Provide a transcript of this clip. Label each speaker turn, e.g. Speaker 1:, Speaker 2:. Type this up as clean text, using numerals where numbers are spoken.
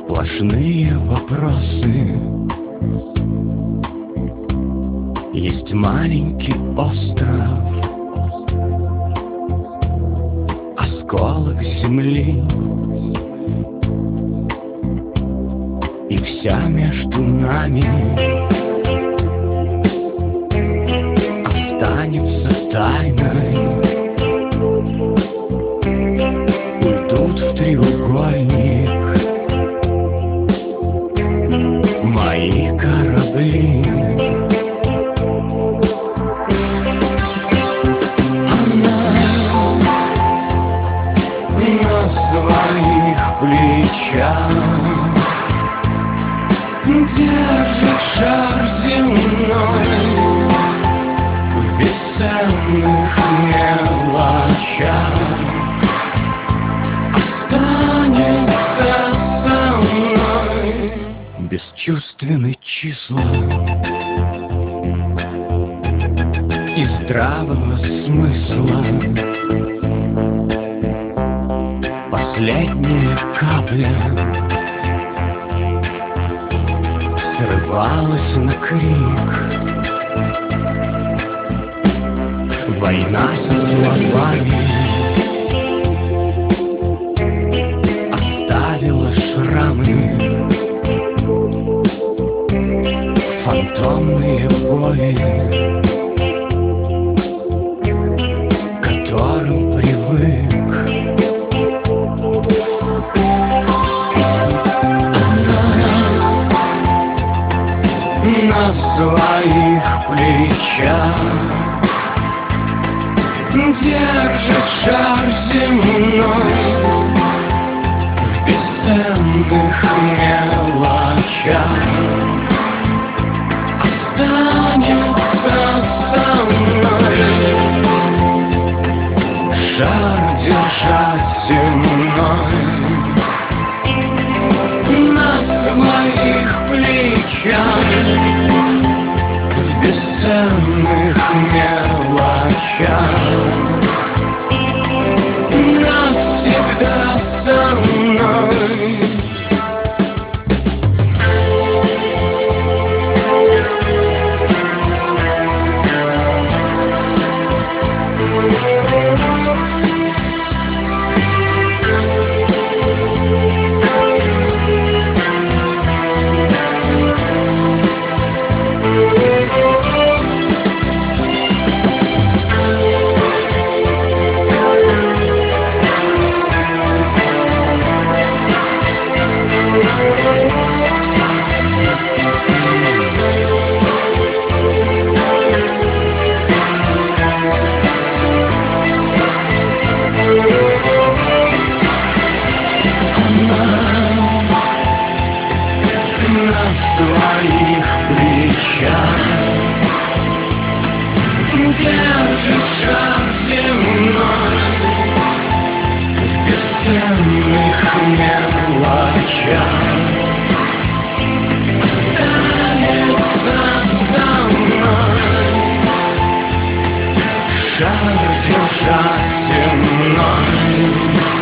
Speaker 1: Сплошные вопросы. Есть маленький остров, осколок земли, и вся между нами останется тайной. Уйдут в треугольник мои корабли. На своих плечах держит шар земной. В бесценных мелочах останется со мной. Бесчувственные числа и здравого смысла. Последняя капля срывалась на крик. Война со словами оставила шрамы, фантомные боли, к которым привык. На своих плечах держит шар земной. В бесценных мелочах останется со мной. Шар держать земной. На своих плечах в бесценных мелочах навсегда со мной. На своих плечах держит шар земной. В бесценных мелочах останется со мной. Шар держать земной.